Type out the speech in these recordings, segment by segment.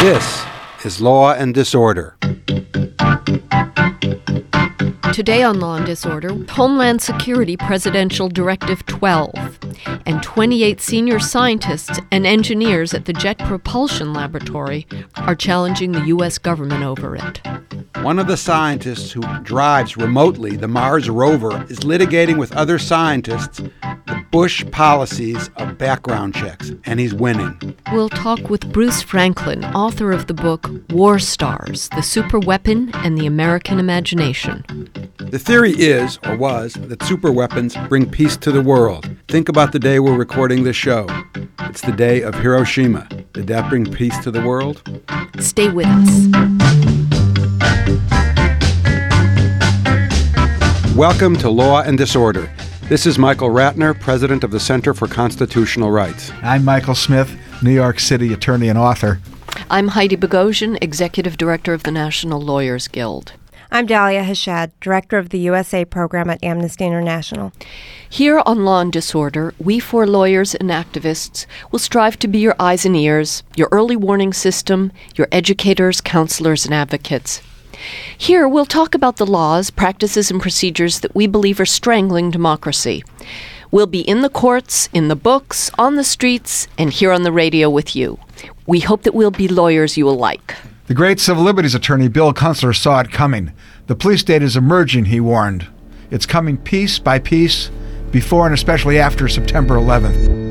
This is Law and Disorder. Today on Law and Disorder, Homeland Security Presidential Directive 12 and 28 senior scientists and engineers at the Jet Propulsion Laboratory are challenging the U.S. government over it. One of the scientists who drives remotely the Mars rover is litigating with other scientists the Bush policies of background checks, and he's winning. We'll talk with Bruce Franklin, author of the book War Stars, The Superweapon and the American Imagination. The theory is, or was, that superweapons bring peace to the world. Think about the day we're recording this show. It's the day of Hiroshima. Did that bring peace to the world? Stay with us. Welcome to Law and Disorder. This is Michael Ratner, president of the Center for Constitutional Rights. I'm Michael Smith, New York City attorney and author. I'm Heidi Bogosian, executive director of the National Lawyers Guild. I'm Dahlia Hashad, director of the USA program at Amnesty International. Here on Law and Disorder, we four lawyers and activists will strive to be your eyes and ears, your early warning system, your educators, counselors, and advocates. Here, we'll talk about the laws, practices, and procedures that we believe are strangling democracy. We'll be in the courts, in the books, on the streets, and here on the radio with you. We hope that we'll be lawyers you will like. The great civil liberties attorney Bill Kunstler saw it coming. The police state is emerging, he warned. It's coming piece by piece, before and especially after September 11th.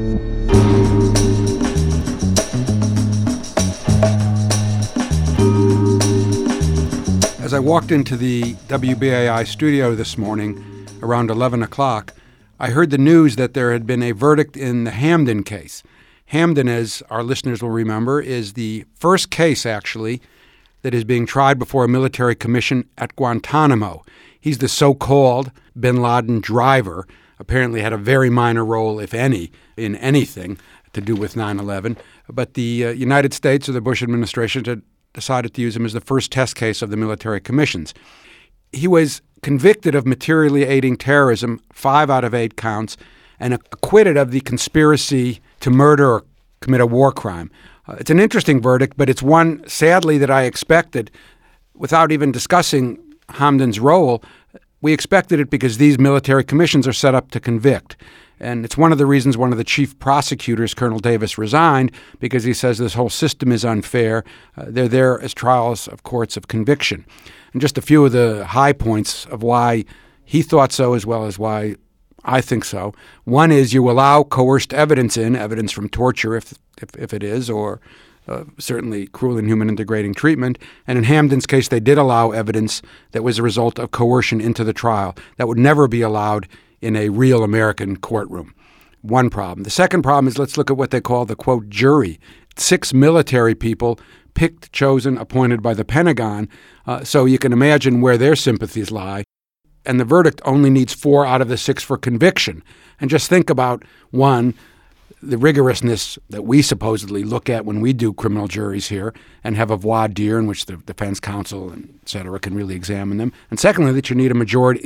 As I walked into the WBAI studio this morning around 11 o'clock, I heard the news that there had been a verdict in the Hamdan case. Hamdan, as our listeners will remember, is the first case, actually, that is being tried before a military commission at Guantanamo. He's the so-called bin Laden driver, apparently had a very minor role, if any, in anything to do with 9/11. But the United States or the Bush administration had decided to use him as the first test case of the military commissions. He was convicted of materially aiding terrorism, 5 out of 8 counts, and acquitted of the conspiracy to murder or commit a war crime. It's an interesting verdict, but it's one, sadly, that I expected without even discussing Hamdan's role. We expected it because these military commissions are set up to convict. And it's one of the reasons one of the chief prosecutors, Colonel Davis, resigned, because he says this whole system is unfair. They're there as trials of courts of conviction. And just a few of the high points of why he thought so as well as why I think so. One is you allow coerced evidence in, evidence from torture if it is, or certainly cruel, inhuman, and degrading treatment. And in Hamdan's case, they did allow evidence that was a result of coercion into the trial. That would never be allowed in a real American courtroom. One problem. The second problem is let's look at what they call the, quote, jury. 6 military people picked, chosen, appointed by the Pentagon, so you can imagine where their sympathies lie. And the verdict only needs 4 out of the 6 for conviction. And just think about, one, the rigorousness that we supposedly look at when we do criminal juries here and have a voir dire in which the defense counsel and et cetera can really examine them. And secondly, that you need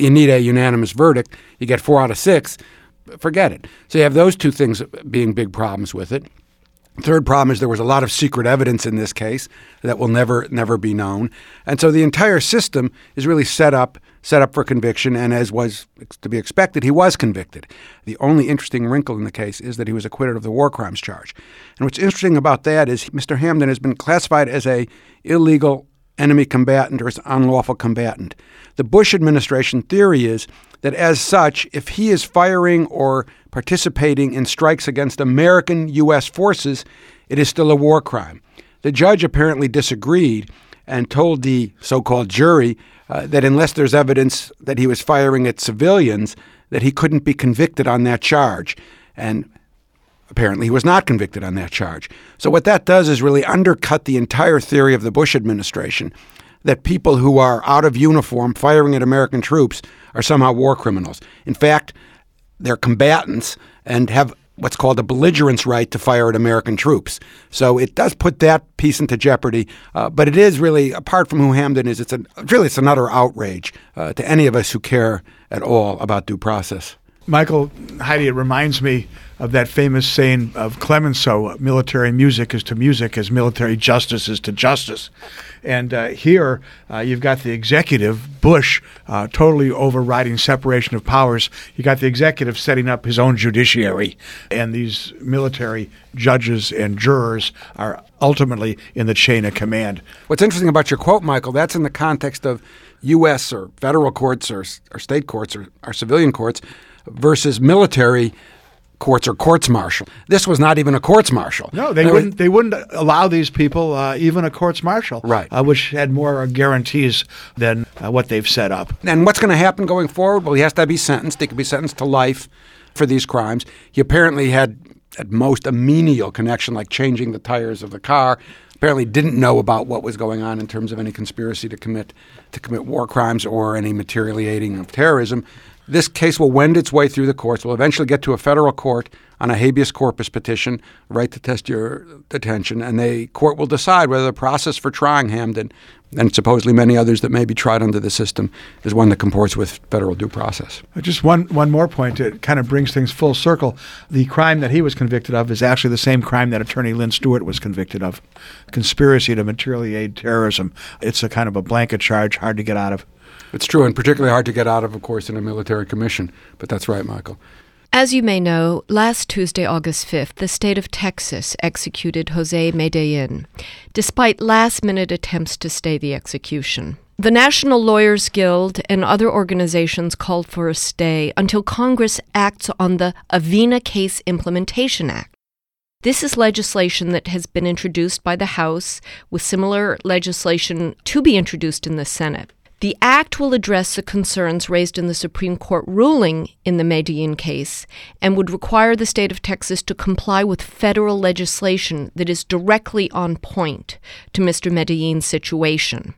a unanimous verdict. You get 4 out of 6, forget it. So you have those two things being big problems with it. Third problem is there was a lot of secret evidence in this case that will never be known. And so the entire system is really set up for conviction, and as was to be expected, he was convicted. The only interesting wrinkle in the case is that he was acquitted of the war crimes charge. And what's interesting about that is Mr. Hamdan has been classified as a illegal enemy combatant or as unlawful combatant. The Bush administration theory is that as such, if he is firing or participating in strikes against American U.S. forces, it is still a war crime. The judge apparently disagreed and told the so-called jury that unless there's evidence that he was firing at civilians, that he couldn't be convicted on that charge. And apparently he was not convicted on that charge. So what that does is really undercut the entire theory of the Bush administration that people who are out of uniform firing at American troops are somehow war criminals. In fact, they're combatants and have what's called a belligerence right to fire at American troops. So it does put that piece into jeopardy. But it is really, apart from who Hamdan is, it's an utter outrage to any of us who care at all about due process. Michael, Heidi, it reminds me of that famous saying of Clemenceau, military music is to music as military justice is to justice. And here you've got the executive, Bush, totally overriding separation of powers. You got the executive setting up his own judiciary. And these military judges and jurors are ultimately in the chain of command. What's interesting about your quote, Michael, that's in the context of U.S. or federal courts or state courts or civilian courts versus military courts or courts-martial. This was not even a courts-martial. No, they wouldn't allow these people even a courts-martial, right? Which had more guarantees than what they've set up. And what's going to happen going forward? Well, he has to be sentenced. He could be sentenced to life for these crimes. He apparently had, at most, a menial connection, like changing the tires of the car. Apparently didn't know about what was going on in terms of any conspiracy to commit war crimes or any materially aiding of terrorism. This case will wend its way through the courts. We'll eventually get to a federal court on a habeas corpus petition, right to test your detention, and the court will decide whether the process for trying Hamden and supposedly many others that may be tried under the system is one that comports with federal due process. Just one more point. It kind of brings things full circle. The crime that he was convicted of is actually the same crime that Attorney Lynn Stewart was convicted of, conspiracy to materially aid terrorism. It's a kind of a blanket charge, hard to get out of. It's true, and particularly hard to get out of course, in a military commission. But that's right, Michael. As you may know, last Tuesday, August 5th, the state of Texas executed Jose Medellin, despite last-minute attempts to stay the execution. The National Lawyers Guild and other organizations called for a stay until Congress acts on the Avena Case Implementation Act. This is legislation that has been introduced by the House, with similar legislation to be introduced in the Senate. The act will address the concerns raised in the Supreme Court ruling in the Medellin case and would require the state of Texas to comply with federal legislation that is directly on point to Mr. Medellin's situation.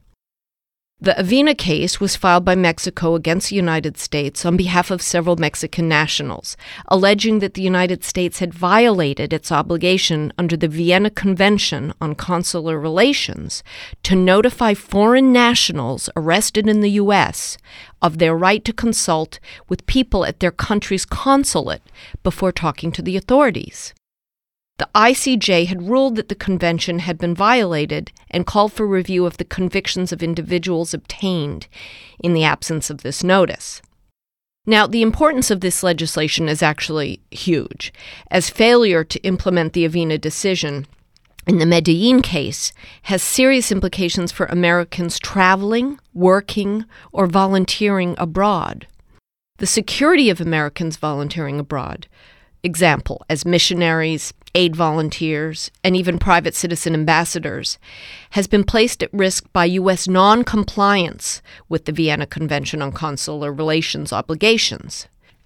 The Avena case was filed by Mexico against the United States on behalf of several Mexican nationals, alleging that the United States had violated its obligation under the Vienna Convention on Consular Relations to notify foreign nationals arrested in the U.S. of their right to consult with people at their country's consulate before talking to the authorities. The ICJ had ruled that the convention had been violated and called for review of the convictions of individuals obtained in the absence of this notice. Now, the importance of this legislation is actually huge, as failure to implement the Avena decision in the Medellin case has serious implications for Americans traveling, working, or volunteering abroad. The security of Americans volunteering abroad, example, as missionaries, aid volunteers, and even private citizen ambassadors, has been placed at risk by U.S. non-compliance with the Vienna Convention on Consular Relations obligations.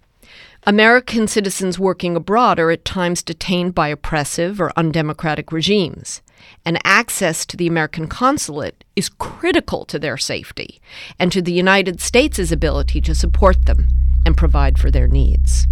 American citizens working abroad are at times detained by oppressive or undemocratic regimes, and access to the American consulate is critical to their safety and to the United States' ability to support them and provide for their needs.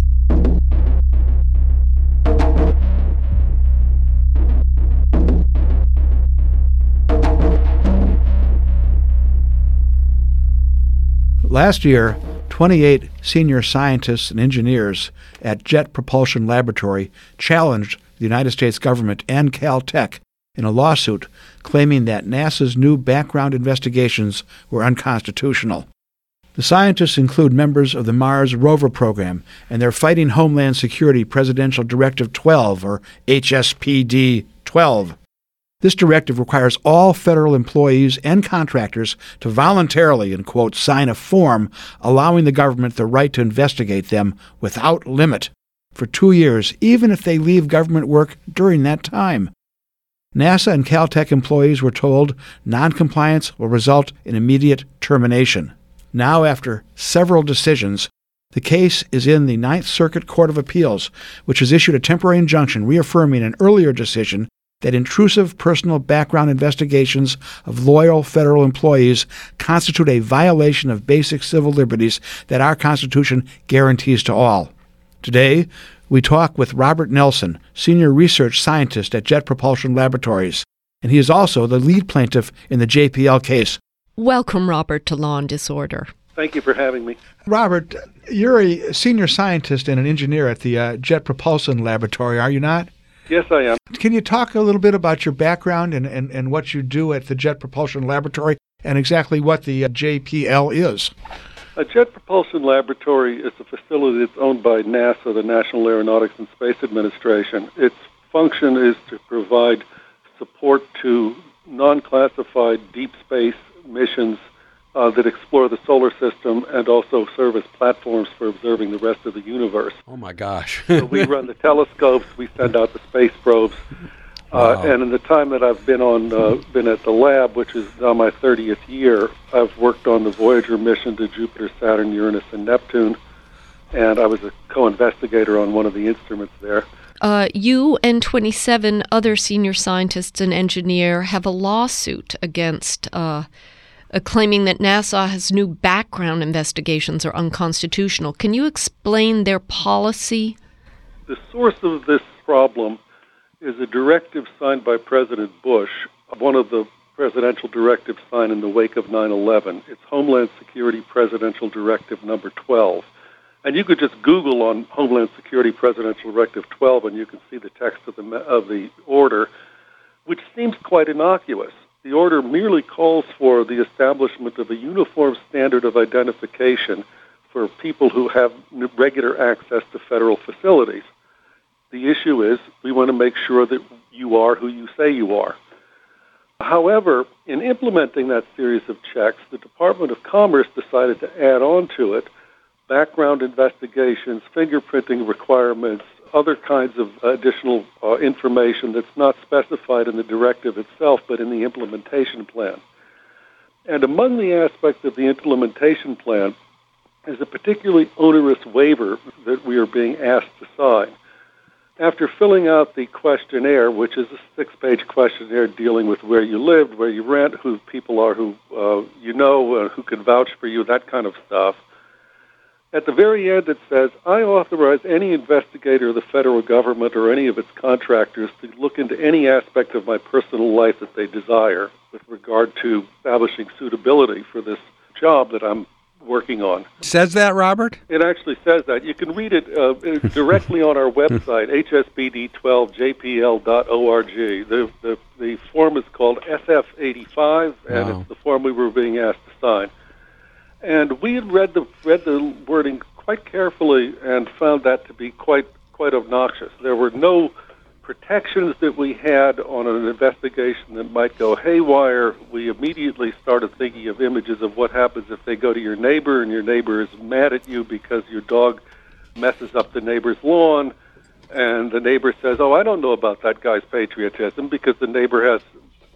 Last year, 28 senior scientists and engineers at Jet Propulsion Laboratory challenged the United States government and Caltech in a lawsuit claiming that NASA's new background investigations were unconstitutional. The scientists include members of the Mars rover program and their Fighting Homeland Security Presidential Directive 12, or HSPD 12. This directive requires all federal employees and contractors to voluntarily, in quote, sign a form allowing the government the right to investigate them without limit for 2 years, even if they leave government work during that time. NASA and Caltech employees were told noncompliance will result in immediate termination. Now, after several decisions, the case is in the Ninth Circuit Court of Appeals, which has issued a temporary injunction reaffirming an earlier decision that intrusive personal background investigations of loyal federal employees constitute a violation of basic civil liberties that our Constitution guarantees to all. Today, we talk with Robert Nelson, Senior Research Scientist at Jet Propulsion Laboratories, and he is also the lead plaintiff in the JPL case. Welcome, Robert, to Law and Disorder. Thank you for having me. Robert, you're a senior scientist and an engineer at the Jet Propulsion Laboratory, are you not? Yes, I am. Can you talk a little bit about your background and what you do at the Jet Propulsion Laboratory and exactly what the JPL is? A Jet Propulsion Laboratory is a facility that's owned by NASA, the National Aeronautics and Space Administration. Its function is to provide support to non-classified deep space missions that explore the solar system and also serve as platforms for observing the rest of the universe. Oh, my gosh. So we run the telescopes, we send out the space probes, Wow. and in the time that I've been at the lab, which is now my 30th year, I've worked on the Voyager mission to Jupiter, Saturn, Uranus, and Neptune, and I was a co-investigator on one of the instruments there. You and 27 other senior scientists and engineers have a lawsuit against claiming that NASA has new background investigations are unconstitutional. Can you explain their policy? The source of this problem is a directive signed by President Bush, one of the presidential directives signed in the wake of 9/11. It's Homeland Security Presidential Directive number 12. And you could just Google on Homeland Security Presidential Directive 12 and you can see the text of the order, which seems quite innocuous. The order merely calls for the establishment of a uniform standard of identification for people who have regular access to federal facilities. The issue is we want to make sure that you are who you say you are. However, in implementing that series of checks, the Department of Commerce decided to add on to it background investigations, fingerprinting requirements, other kinds of additional information that's not specified in the directive itself, but in the implementation plan. And among the aspects of the implementation plan is a particularly onerous waiver that we are being asked to sign. After filling out the questionnaire, which is a 6-page questionnaire dealing with where you lived, where you rent, who people are who who can vouch for you, that kind of stuff, at the very end, it says, I authorize any investigator of the federal government or any of its contractors to look into any aspect of my personal life that they desire with regard to establishing suitability for this job that I'm working on. Says that, Robert? It actually says that. You can read it directly on our website, hsbd12jpl.org. The form is called SF85, and It's the form we were being asked to sign. And we had read the wording quite carefully and found that to be quite obnoxious. There were no protections that we had on an investigation that might go haywire. We immediately started thinking of images of what happens if they go to your neighbor and your neighbor is mad at you because your dog messes up the neighbor's lawn, and the neighbor says, oh, I don't know about that guy's patriotism because the neighbor has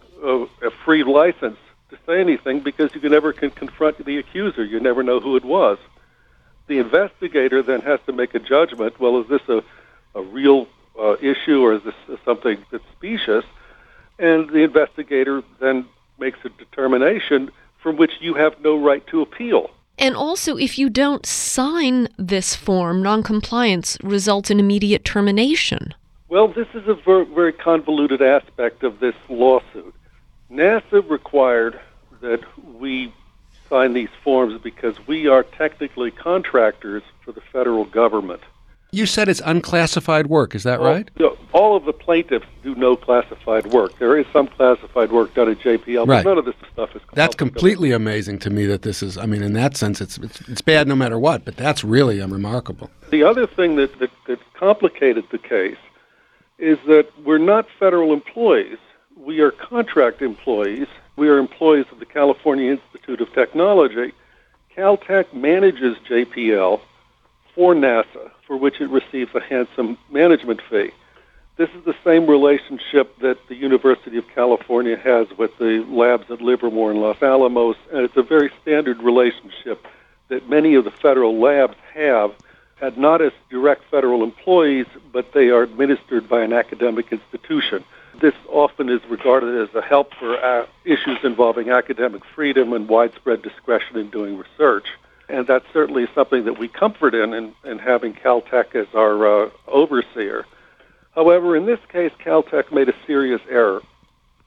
a free license to say anything because you can never confront the accuser. You never know who it was. The investigator then has to make a judgment, well, is this a real issue or is this something that's specious? And the investigator then makes a determination from which you have no right to appeal. And also, if you don't sign this form, noncompliance results in immediate termination. Well, this is a very convoluted aspect of this lawsuit. NASA required that we sign these forms because we are technically contractors for the federal government. You said it's unclassified work, is that right? All of the plaintiffs do no classified work. There is some classified work done at JPL, right. But none of this stuff is. That's completely amazing to me that this is, in that sense, it's bad no matter what, but that's really remarkable. The other thing that complicated the case is that we're not federal employees. We are contract employees. We are employees of the California Institute of Technology. Caltech manages JPL for NASA, for which it receives a handsome management fee. This is the same relationship that the University of California has with the labs at Livermore and Los Alamos, and it's a very standard relationship that many of the federal labs have, not as direct federal employees, but they are administered by an academic institution. This often is regarded as a help for issues involving academic freedom and widespread discretion in doing research. And that's certainly something that we comfort in having Caltech as our overseer. However, in this case, Caltech made a serious error.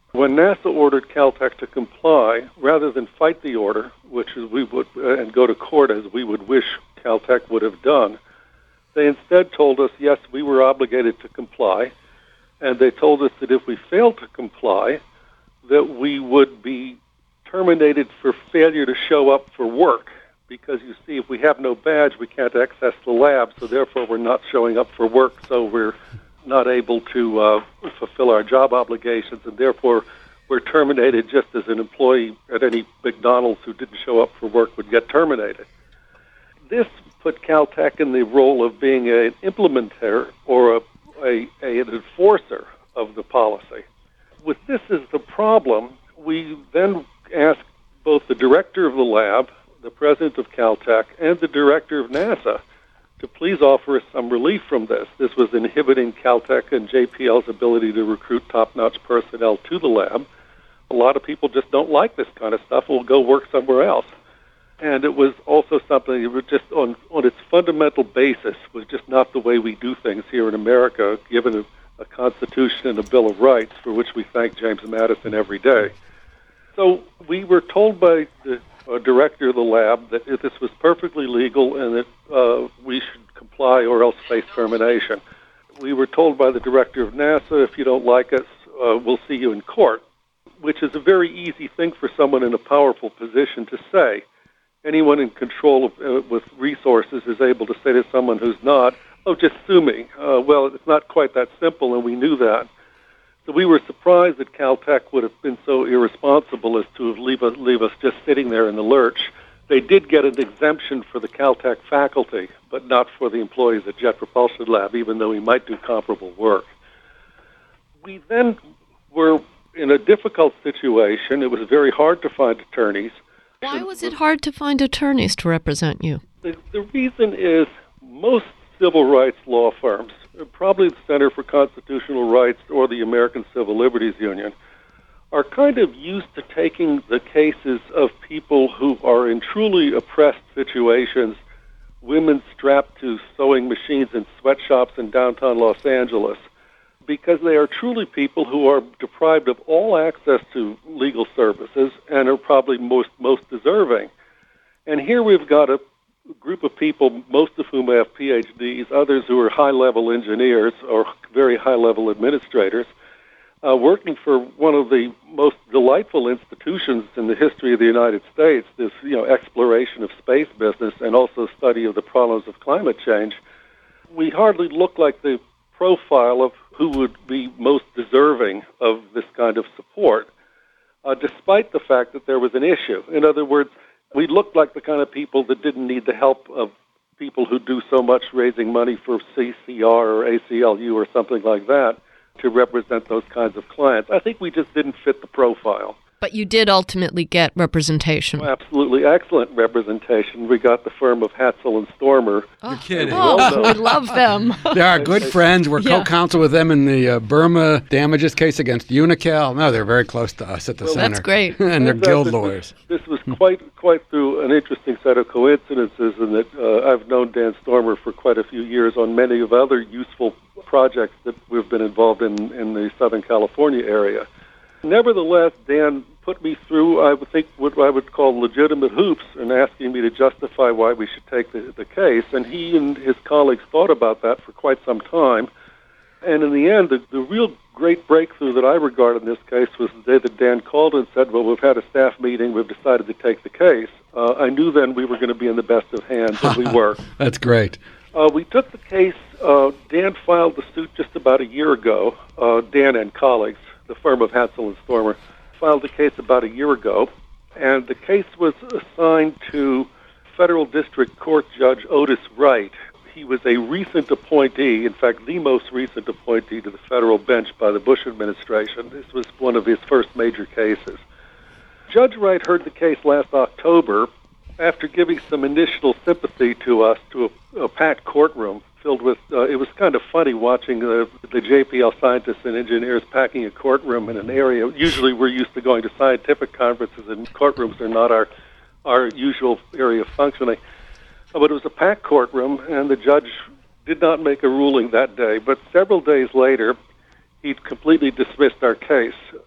When NASA ordered Caltech to comply, rather than fight the order, which is we would, and go to court as we would wish Caltech would have done, they instead told us, yes, we were obligated to comply, and they told us that if we failed to comply, that we would be terminated for failure to show up for work. Because, you see, if we have no badge, we can't access the lab, so therefore we're not showing up for work, so we're not able to fulfill our job obligations, and therefore we're terminated just as an employee at any McDonald's who didn't show up for work would get terminated. This put Caltech in the role of being an implementer or an enforcer of the policy. With this as the problem, we then asked both the director of the lab, the president of Caltech, and the director of NASA to please offer us some relief from this. This was inhibiting Caltech and JPL's ability to recruit top-notch personnel to the lab. A lot of people just don't like this kind of stuff and will go work somewhere else. And it was also something that was just on its fundamental basis was just not the way we do things here in America, given a Constitution and a Bill of Rights, for which we thank James Madison every day. So we were told by the director of the lab that this was perfectly legal and that we should comply or else face termination. We were told by the director of NASA, if you don't like us, we'll see you in court, which is a very easy thing for someone in a powerful position to say. Anyone in control with resources is able to say to someone who's not, oh, just sue me. Well, it's not quite that simple, and we knew that. So we were surprised that Caltech would have been so irresponsible as to leave us just sitting there in the lurch. They did get an exemption for the Caltech faculty, but not for the employees at Jet Propulsion Lab, even though we might do comparable work. We then were in a difficult situation. It was very hard to find attorneys. Why was it hard to find attorneys to represent you? The reason is most civil rights law firms, probably the Center for Constitutional Rights or the American Civil Liberties Union, are kind of used to taking the cases of people who are in truly oppressed situations, women strapped to sewing machines in sweatshops in downtown Los Angeles, because they are truly people who are deprived of all access to legal services and are probably most deserving. And here we've got a group of people, most of whom have PhDs, others who are high-level engineers or very high-level administrators, working for one of the most delightful institutions in the history of the United States, this exploration of space business and also study of the problems of climate change. We hardly look like the profile of who would be most deserving of this kind of support, despite the fact that there was an issue. In other words, we looked like the kind of people that didn't need the help of people who do so much raising money for CCR or ACLU or something like that to represent those kinds of clients. I think we just didn't fit the profile. But you did ultimately get representation. Well, absolutely excellent representation. We got the firm of Hatzel and Stormer. You're kidding. Oh, we love them. They are good friends. We're co-counsel with them in the Burma damages case against Unocal. No, they're very close to us at the center. That's great. And they're guild lawyers. This was quite through an interesting set of coincidences in that I've known Dan Stormer for quite a few years on many of other useful projects that we've been involved in the Southern California area. Nevertheless, Dan put me through, I would think, what I would call legitimate hoops in asking me to justify why we should take the case. And he and his colleagues thought about that for quite some time. And in the end, the real great breakthrough that I regard in this case was the day that Dan called and said, well, we've had a staff meeting, we've decided to take the case. I knew then we were going to be in the best of hands, and we were. That's great. We took the case. Dan filed the suit just about a year ago, Dan and colleagues. The firm of Hatzel and Stormer filed the case about a year ago, and the case was assigned to Federal District Court Judge Otis Wright. He was a recent appointee, in fact, the most recent appointee to the federal bench by the Bush administration. This was one of his first major cases. Judge Wright heard the case last October after giving some initial sympathy to us to a packed courtroom filled with, it was kind of funny watching the JPL scientists and engineers packing a courtroom in an area. Usually we're used to going to scientific conferences, and courtrooms are not our usual area of functioning. But it was a packed courtroom, and the judge did not make a ruling that day. But several days later, he completely dismissed our case, just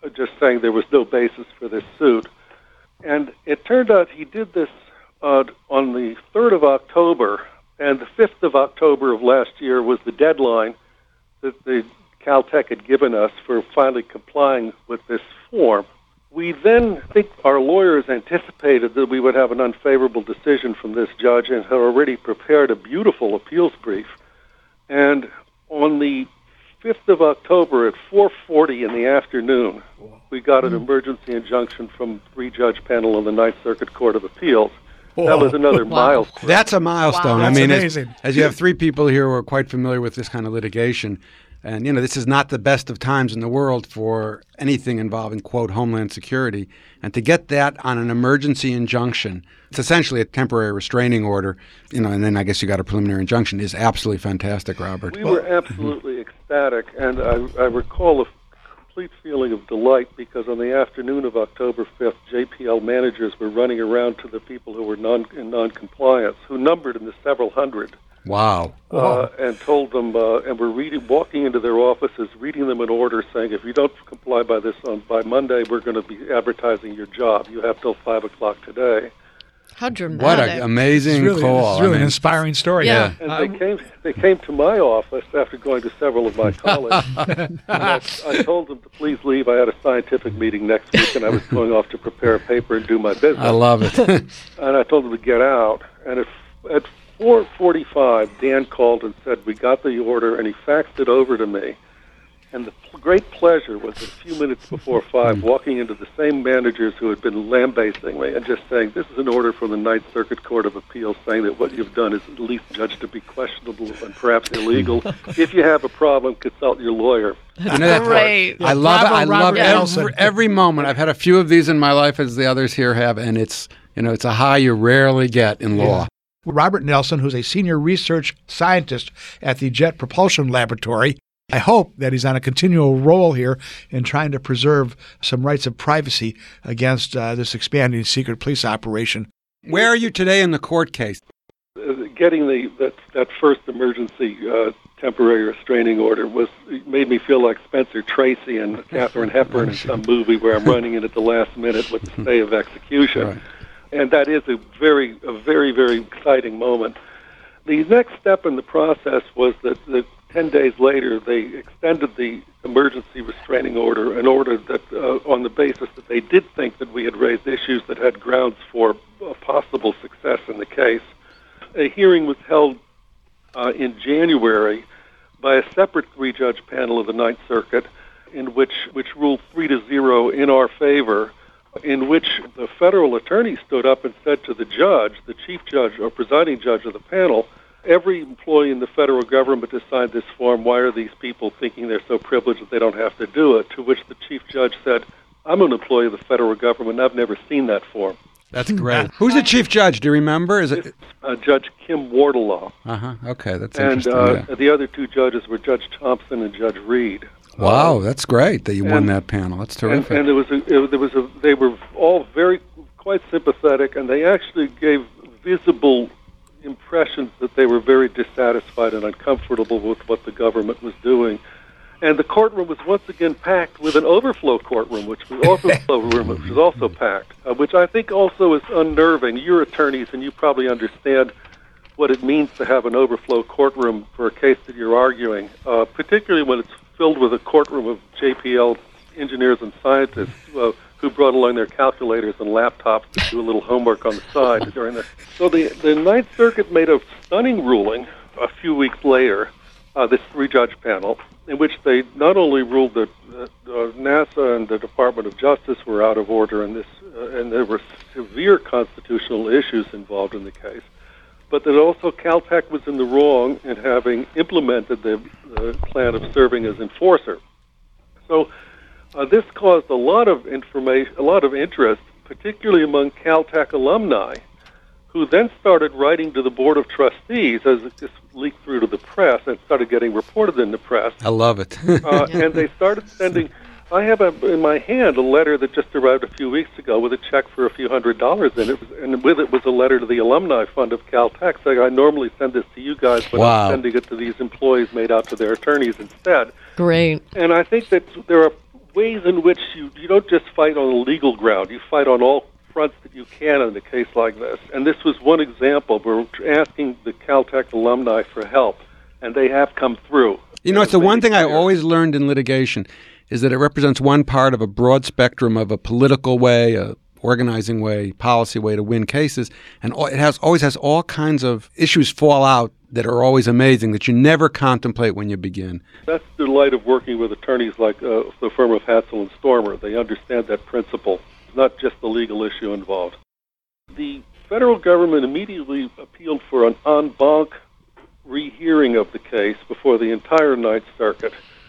saying there was no basis for this suit. And it turned out he did this on the 3rd of October, and the 5th of October of last year was the deadline that the Caltech had given us for finally complying with this form. We then think our lawyers anticipated that we would have an unfavorable decision from this judge and had already prepared a beautiful appeals brief. And on the 5th of October at 4:40 in the afternoon, we got an emergency injunction from three-judge panel on the Ninth Circuit Court of Appeals. That was another milestone. That's a milestone. Wow. I mean, That's amazing. as you have three people here who are quite familiar with this kind of litigation, and, this is not the best of times in the world for anything involving, quote, Homeland Security. And to get that on an emergency injunction, it's essentially a temporary restraining order, and then I guess you got a preliminary injunction, is absolutely fantastic, Robert. We were absolutely ecstatic, and I recall a complete feeling of delight because on the afternoon of October 5th, JPL managers were running around to the people who were in non-compliance, who numbered in the several hundred. Wow. And told them, and were walking into their offices, reading them an order saying, if you don't comply by Monday, we're going to be advertising your job. You have till 5 o'clock today. How dramatic. What an amazing call. It's really an inspiring story. Yeah. And they came to my office after going to several of my colleagues. And I told them to please leave. I had a scientific meeting next week, and I was going off to prepare a paper and do my business. I love it. And I told them to get out. And at 4:45, Dan called and said, we got the order, and he faxed it over to me. And the great pleasure was a few minutes before 5, walking into the same managers who had been lambasting me and just saying, this is an order from the Ninth Circuit Court of Appeals saying that what you've done is at least judged to be questionable and perhaps illegal. If you have a problem, consult your lawyer. Great. I love it. I love Nelson. every moment. I've had a few of these in my life, as the others here have, and it's a high you rarely get in law. Robert Nelson, who's a senior research scientist at the Jet Propulsion Laboratory. I hope that he's on a continual role here in trying to preserve some rights of privacy against this expanding secret police operation. Where are you today in the court case? Getting that first emergency temporary restraining order made me feel like Spencer Tracy and Katharine Hepburn in some movie where I'm running in at the last minute with the stay of execution. Right. And that is a very, very exciting moment. The next step in the process was that 10 days later, they extended the emergency restraining order, an order that, on the basis that they did think that we had raised issues that had grounds for possible success in the case. A hearing was held in January by a separate three-judge panel of the Ninth Circuit, in which ruled 3-0 in our favor, in which the federal attorney stood up and said to the judge, the chief judge or presiding judge of the panel, every employee in the federal government has signed this form. Why are these people thinking they're so privileged that they don't have to do it? To which the chief judge said, I'm an employee of the federal government. I've never seen that form. That's great. Who's the chief judge? Do you remember? Is it Judge Kim Wardlaw? Okay, that's and interesting. the other two judges were Judge Thompson and Judge Reed. Wow, that's great that you won that panel. That's terrific. And they were all quite sympathetic, and they actually gave visible impressions that they were very dissatisfied and uncomfortable with what the government was doing. And the courtroom was once again packed with an overflow courtroom, which was also packed, which I think also is unnerving. You're attorneys, and you probably understand what it means to have an overflow courtroom for a case that you're arguing, particularly when it's filled with a courtroom of JPL engineers and scientists who brought along their calculators and laptops to do a little homework on the side during the. So the Ninth Circuit made a stunning ruling a few weeks later, this three-judge panel, in which they not only ruled that NASA and the Department of Justice were out of order in this, and there were severe constitutional issues involved in the case, but that also Caltech was in the wrong in having implemented the plan of serving as enforcer. So this caused a lot of interest, particularly among Caltech alumni, who then started writing to the Board of Trustees as it just leaked through to the press and started getting reported in the press. I love it. And they started sending. I have in my hand a letter that just arrived a few weeks ago with a check for a few $100s in it, and with it was a letter to the Alumni Fund of Caltech saying, I normally send this to you guys, but Wow. I'm sending it to these employees made out to their attorneys instead. Great. And I think that there are ways in which you don't just fight on a legal ground. You fight on all fronts that you can in a case like this. And this was one example. We're asking the Caltech alumni for help, and they have come through. You know, it's the one thing I always learned in litigation is that it represents one part of a broad spectrum of a political way, a organizing way, policy way to win cases, and it always has all kinds of issues fall out that are always amazing that you never contemplate when you begin. That's the delight of working with attorneys like the firm of Hatzel and Stormer. They understand that principle. It's not just the legal issue involved. The federal government immediately appealed for an en banc rehearing of the case before the entire Ninth Circuit.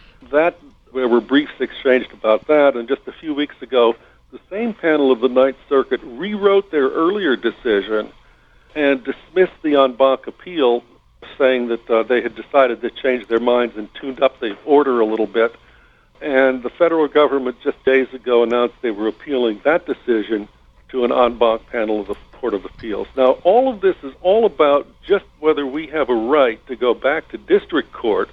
There were briefs exchanged about that, and just a few weeks ago, the same panel of the Ninth Circuit rewrote their earlier decision and dismissed the en banc appeal, saying that they had decided to change their minds and tuned up the order a little bit. And the federal government just days ago announced they were appealing that decision to an en banc panel of the Court of Appeals. Now, all of this is all about just whether we have a right to go back to district court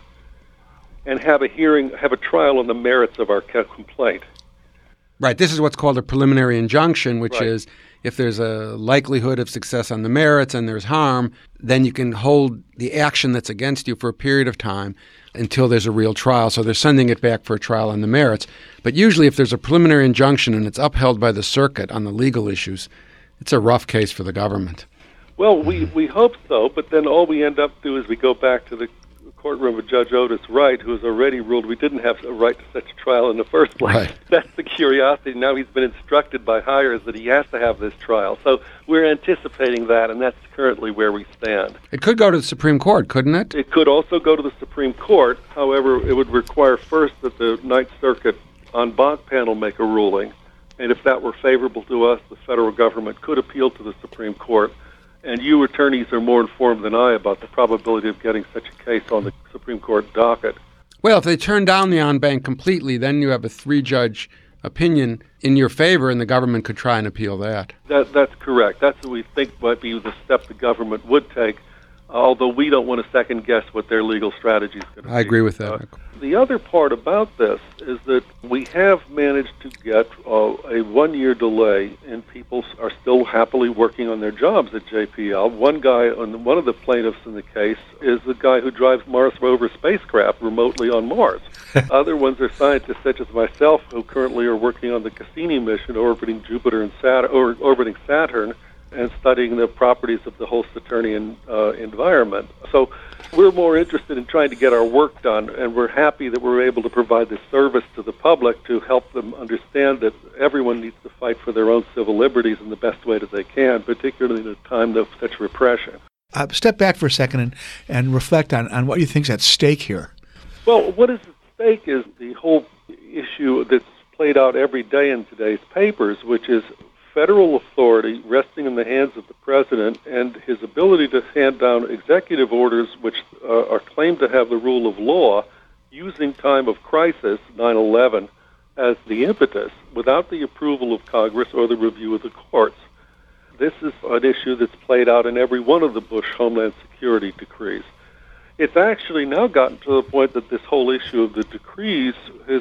and have a hearing, have a trial on the merits of our complaint. Right. This is what's called a preliminary injunction, which Right. is if there's a likelihood of success on the merits and there's harm, then you can hold the action that's against you for a period of time until there's a real trial. So they're sending it back for a trial on the merits. But usually if there's a preliminary injunction and it's upheld by the circuit on the legal issues, it's a rough case for the government. Well, we hope so, but then all we end up doing is we go back to the courtroom of Judge Otis Wright, who has already ruled we didn't have a right to such a trial in the first place. Right. That's the curiosity. Now he's been instructed by hires that he has to have this trial. So we're anticipating that, and that's currently where we stand. It could go to the Supreme Court, couldn't it? It could also go to the Supreme Court. However, it would require first that the Ninth Circuit en banc panel make a ruling, and if that were favorable to us, the federal government could appeal to the Supreme Court. And you attorneys are more informed than I about the probability of getting such a case on the Supreme Court docket. Well, if they turn down the en banc completely, then you have a 3-judge opinion in your favor, and the government could try and appeal that. That's correct. That's what we think might be the step the government would take, although we don't want to second-guess what their legal strategy is going to be. I agree with that. The other part about this is that we have managed to get a 1-year delay, and people are still happily working on their jobs at JPL. One of the plaintiffs in the case is the guy who drives Mars rover spacecraft remotely on Mars. Other ones are scientists such as myself, who currently are working on the Cassini mission orbiting Jupiter and orbiting Saturn, and studying the properties of the whole Saturnian environment. So we're more interested in trying to get our work done, and we're happy that we're able to provide this service to the public to help them understand that everyone needs to fight for their own civil liberties in the best way that they can, particularly in a time of such repression. Step back for a second and reflect on what you think is at stake here. Well, what is at stake is the whole issue that's played out every day in today's papers, which is federal authority resting in the hands of the president and his ability to hand down executive orders which are claimed to have the rule of law, using time of crisis, 9/11, as the impetus without the approval of Congress or the review of the courts. This is an issue that's played out in every one of the Bush Homeland Security decrees. It's actually now gotten to the point that this whole issue of the decrees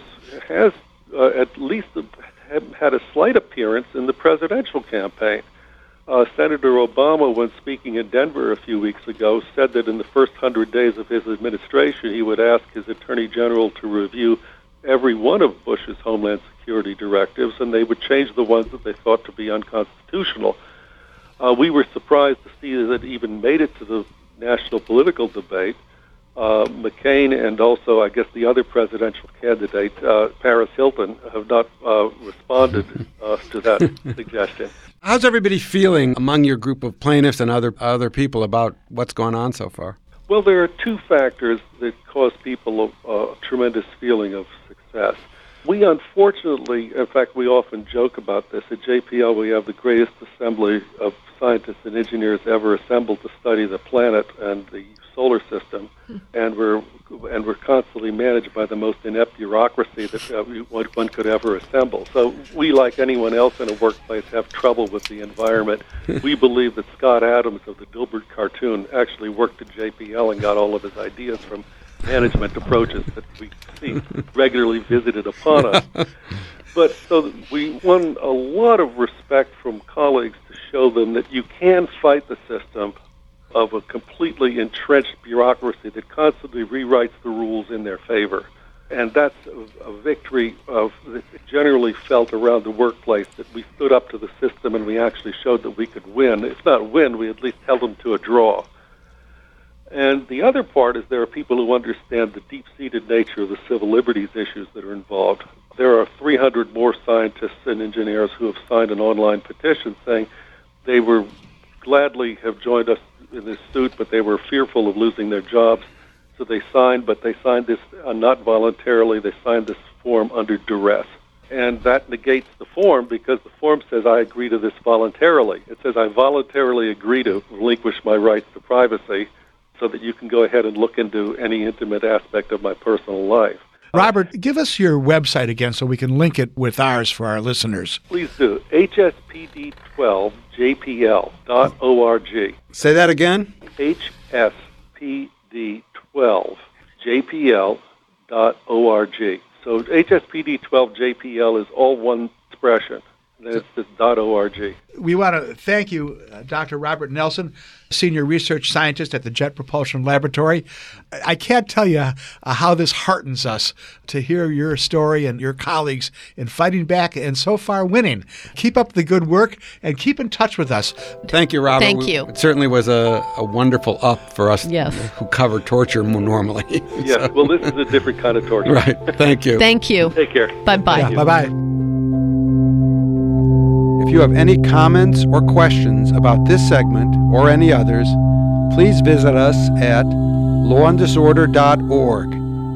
has at least had a slight appearance in the presidential campaign. Senator Obama, when speaking in Denver a few weeks ago, said that in the first 100 days of his administration, he would ask his attorney general to review every one of Bush's Homeland Security directives, and they would change the ones that they thought to be unconstitutional. We were surprised to see that it even made it to the national political debate. McCain and also, I guess, the other presidential candidate, Paris Hilton, have not responded to that suggestion. How's everybody feeling among your group of plaintiffs and other people about what's going on so far? Well, there are two factors that cause people a tremendous feeling of success. We unfortunately, in fact, we often joke about this. At JPL, we have the greatest assembly of scientists and engineers ever assembled to study the planet and the solar system, and we're constantly managed by the most inept bureaucracy that one could ever assemble. So we, like anyone else in a workplace, have trouble with the environment. We believe that Scott Adams of the Dilbert cartoon actually worked at JPL and got all of his ideas from management approaches that we see regularly visited upon us. But so we won a lot of respect from colleagues to show them that you can fight the system of a completely entrenched bureaucracy that constantly rewrites the rules in their favor. And that's a victory of generally felt around the workplace, that we stood up to the system and we actually showed that we could win. If not win, we at least held them to a draw. And the other part is there are people who understand the deep-seated nature of the civil liberties issues that are involved. There are 300 more scientists and engineers who have signed an online petition saying they were gladly have joined us in this suit, but they were fearful of losing their jobs. So they signed, but they signed this not voluntarily. They signed this form under duress. And that negates the form, because the form says, I agree to this voluntarily. It says, I voluntarily agree to relinquish my rights to privacy so that you can go ahead and look into any intimate aspect of my personal life. Robert, give us your website again so we can link it with ours for our listeners. Please do. hspd12jpl.org. Say that again? hspd12jpl.org. So hspd12jpl is all one expression. Then it's just .org. We want to thank you, Dr. Robert Nelson, Senior Research Scientist at the Jet Propulsion Laboratory. I can't tell you how this heartens us to hear your story and your colleagues in fighting back and so far winning. Keep up the good work and keep in touch with us. Thank you, Robert. Thank you. It certainly was a wonderful up for us who cover torture more normally. Yeah, well, this is a different kind of torture. Right. Thank you. Thank you. Take care. Bye-bye. Yeah, bye-bye. If you have any comments or questions about this segment or any others, please visit us at lawanddisorder.org.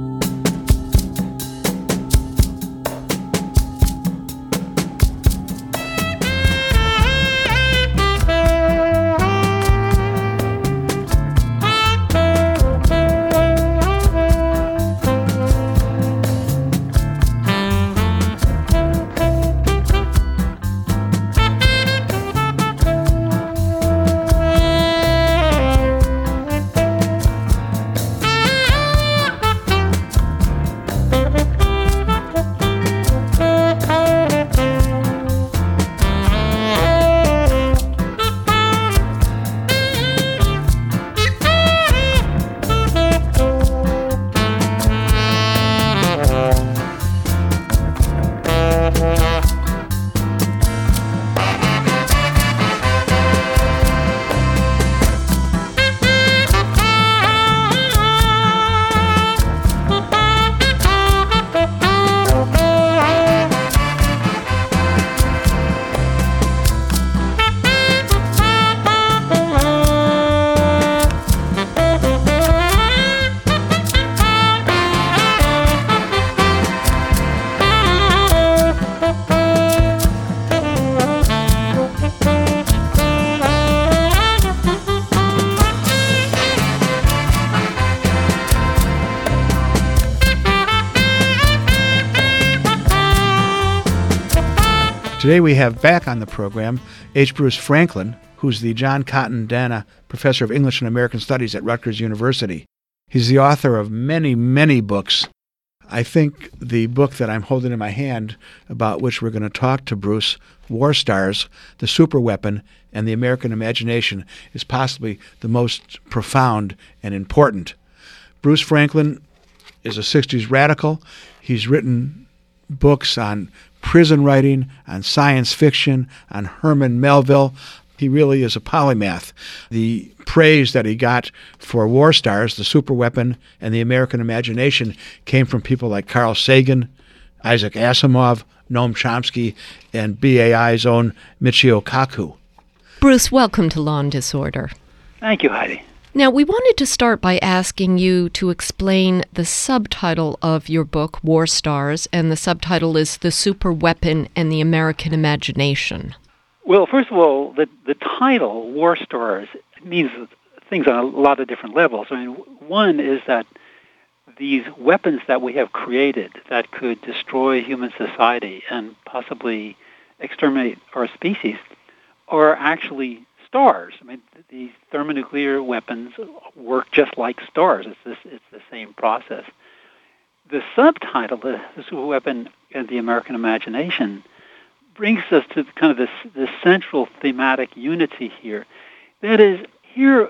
Today we have back on the program H. Bruce Franklin, who's the John Cotton Dana Professor of English and American Studies at Rutgers University. He's the author of many, many books. I think the book that I'm holding in my hand, about which we're going to talk to Bruce, War Stars, the Superweapon, and the American Imagination, is possibly the most profound and important. Bruce Franklin is a 60s radical. He's written books on prison writing, on science fiction, on Herman Melville. He really is a polymath. The praise that he got for War Stars, the Superweapon, and the American Imagination came from people like Carl Sagan, Isaac Asimov, Noam Chomsky, and BAI's own Michio Kaku. Bruce, welcome to Law and Disorder. Thank you, Heidi. Now, we wanted to start by asking you to explain the subtitle of your book, War Stars, and the subtitle is The Superweapon and the American Imagination. Well, first of all, the title, War Stars, means things on a lot of different levels. I mean, one is that these weapons that we have created that could destroy human society and possibly exterminate our species are actually stars. I mean, these thermonuclear weapons work just like stars. It's the same process. The subtitle, the superweapon and the American imagination, brings us to kind of this central thematic unity here. That is, here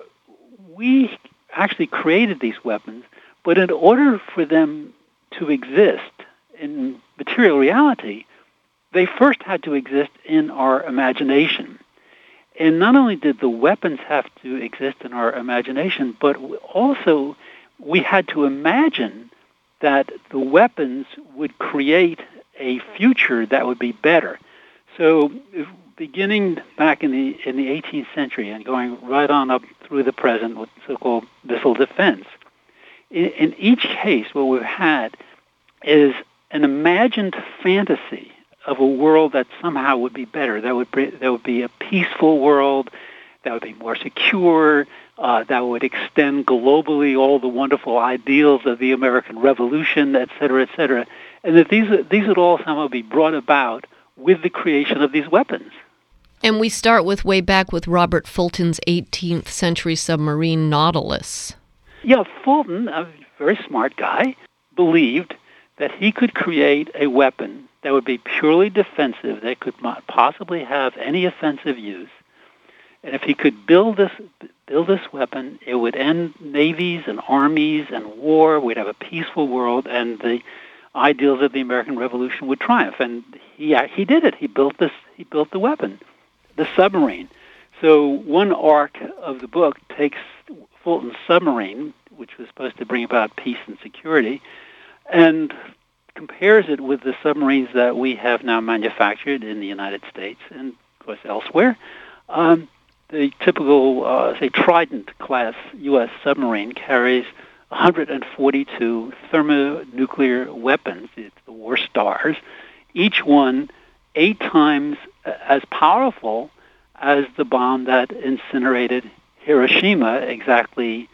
we actually created these weapons, but in order for them to exist in material reality, they first had to exist in our imagination. And not only did the weapons have to exist in our imagination, but also we had to imagine that the weapons would create a future that would be better. So beginning back in the 18th century and going right on up through the present with so-called missile defense, in each case what we've had is an imagined fantasy of a world that somehow would be better. That would be a peaceful world, that would be more secure, that would extend globally all the wonderful ideals of the American Revolution, et cetera, and that these would all somehow be brought about with the creation of these weapons. And we start way back with Robert Fulton's 18th century submarine Nautilus. Yeah, Fulton, a very smart guy, believed that he could create a weapon that would be purely defensive, that could not possibly have any offensive use. And if he could build this weapon, it would end navies and armies and war. We'd have a peaceful world, and the ideals of the American Revolution would triumph. And he did it. He built the weapon, the submarine. So one arc of the book takes Fulton's submarine, which was supposed to bring about peace and security, and compares it with the submarines that we have now manufactured in the United States and, of course, elsewhere. The typical, say, Trident-class U.S. submarine carries 142 thermonuclear weapons, it's the war stars, each one 8 times as powerful as the bomb that incinerated Hiroshima exactly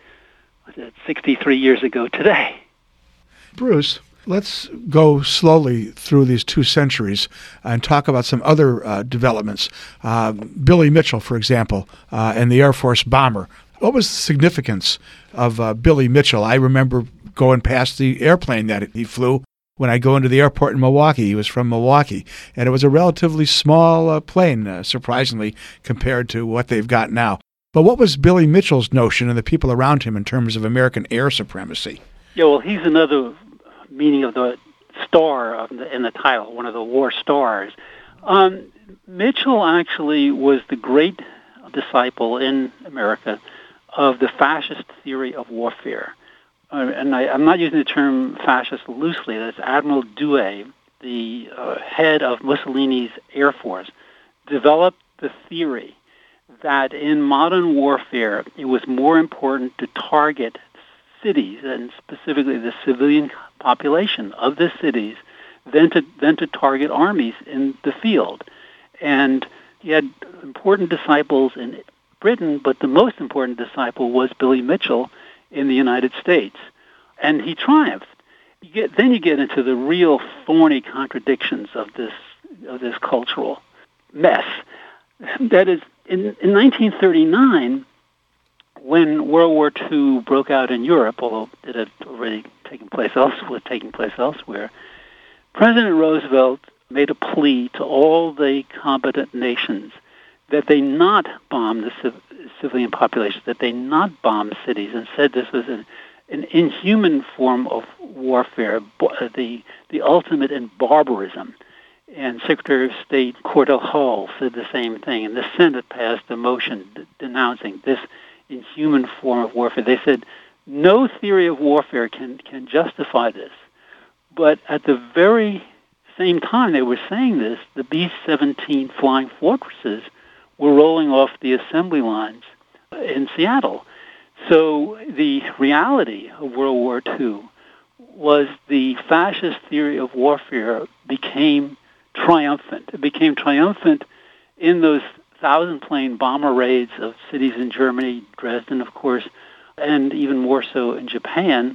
63 years ago today. Bruce, let's go slowly through these 2 centuries and talk about some other developments. Billy Mitchell, for example, and the Air Force bomber. What was the significance of Billy Mitchell? I remember going past the airplane that he flew when I go into the airport in Milwaukee. He was from Milwaukee, and it was a relatively small plane, surprisingly, compared to what they've got now. But what was Billy Mitchell's notion and the people around him in terms of American air supremacy? Yeah, well, he's another meaning of the star in the title, one of the war stars. Mitchell actually was the great disciple in America of the fascist theory of warfare. And I'm not using the term fascist loosely. That's Admiral Douay, the head of Mussolini's Air Force, developed the theory that in modern warfare it was more important to target cities, and specifically the civilian population of the cities, than to target armies in the field. And he had important disciples in Britain, but the most important disciple was Billy Mitchell in the United States. And he triumphed. Then you get into the real thorny contradictions of this cultural mess. That is, in 1939, when World War II broke out in Europe, although it had already taken place elsewhere, President Roosevelt made a plea to all the competent nations that they not bomb the civilian population, that they not bomb cities, and said this was an inhuman form of warfare, the ultimate in barbarism. And Secretary of State Cordell Hull said the same thing, and the Senate passed a motion denouncing this inhuman form of warfare. They said no theory of warfare can justify this. But at the very same time they were saying this, the B-17 Flying Fortresses were rolling off the assembly lines in Seattle. So the reality of World War II was the fascist theory of warfare became triumphant. It became triumphant in those 1,000-plane bomber raids of cities in Germany, Dresden, of course, and even more so in Japan,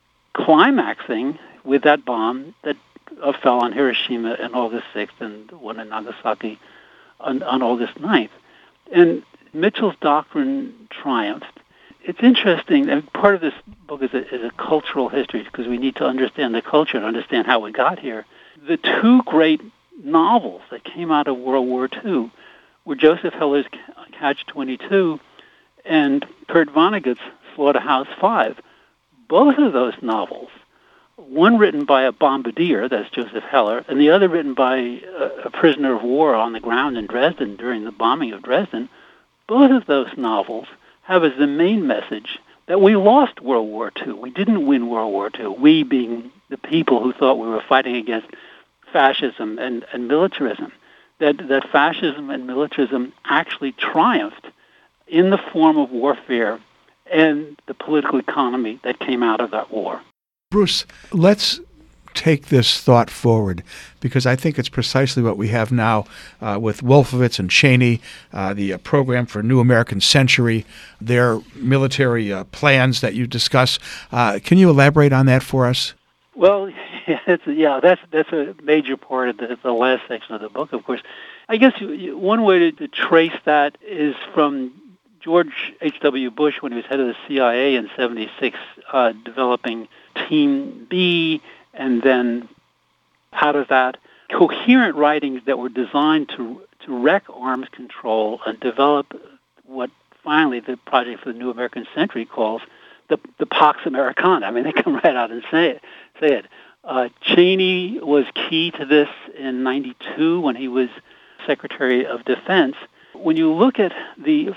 climaxing with that bomb that fell on Hiroshima on August 6th and one in Nagasaki on August 9th. And Mitchell's doctrine triumphed. It's interesting, and part of this book is a cultural history, because we need to understand the culture and understand how we got here. The two great novels that came out of World War II were Joseph Heller's Catch-22 and Kurt Vonnegut's Slaughterhouse-5. Both of those novels, one written by a bombardier, that's Joseph Heller, and the other written by a prisoner of war on the ground in Dresden during the bombing of Dresden, both of those novels have as the main message that we lost World War II. We didn't win World War II, we being the people who thought we were fighting against fascism and militarism, that fascism and militarism actually triumphed in the form of warfare and the political economy that came out of that war. Bruce, let's take this thought forward, because I think it's precisely what we have now with Wolfowitz and Cheney, the program for New American Century, their military plans that you discuss. Can you elaborate on that for us? Well, that's a major part of the last section of the book, of course. I guess one way to trace that is from George H.W. Bush, when he was head of the CIA in 1976, developing Team B, and then out of that, coherent writings that were designed to wreck arms control and develop what finally the Project for the New American Century calls the Pax Americana. I mean, they come right out and say it. Cheney was key to this in 1992 when he was Secretary of Defense. When you look at these